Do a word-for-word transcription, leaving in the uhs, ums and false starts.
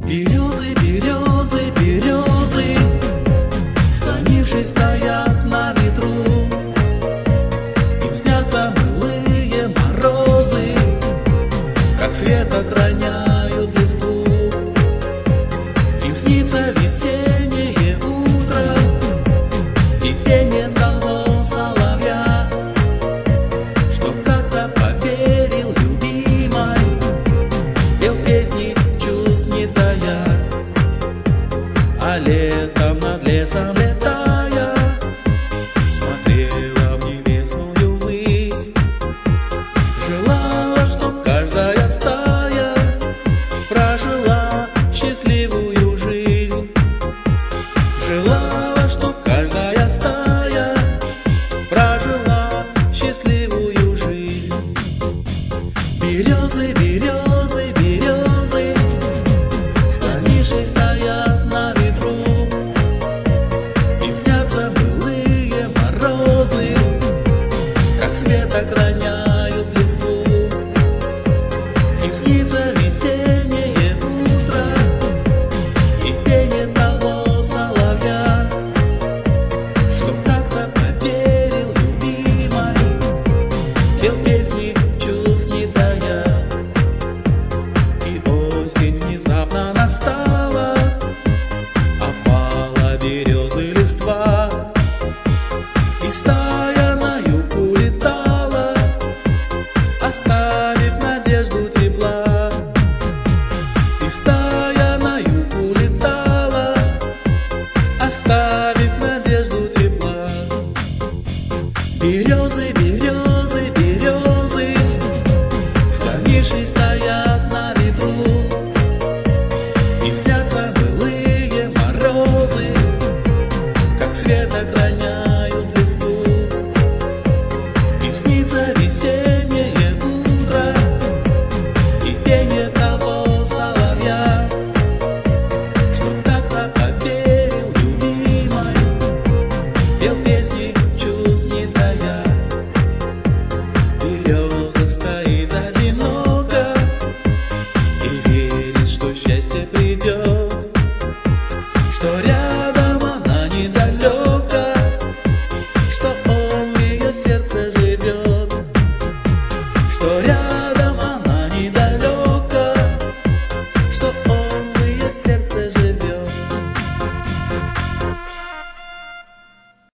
Березы, березы, березы, склонившись, стоят на ветру. Им снятся былые морозы, как с веток роняют листву. Им снится весеннее утро и пение того соловья, что как-то поверил любимой, пел песни чувств не тая. А летом над лесом летая смотрела в небесную высь, желала, чтоб каждая стая прожила счастливую жизнь. Желала, чтоб каждая стая прожила счастливую жизнь. Березы, березы,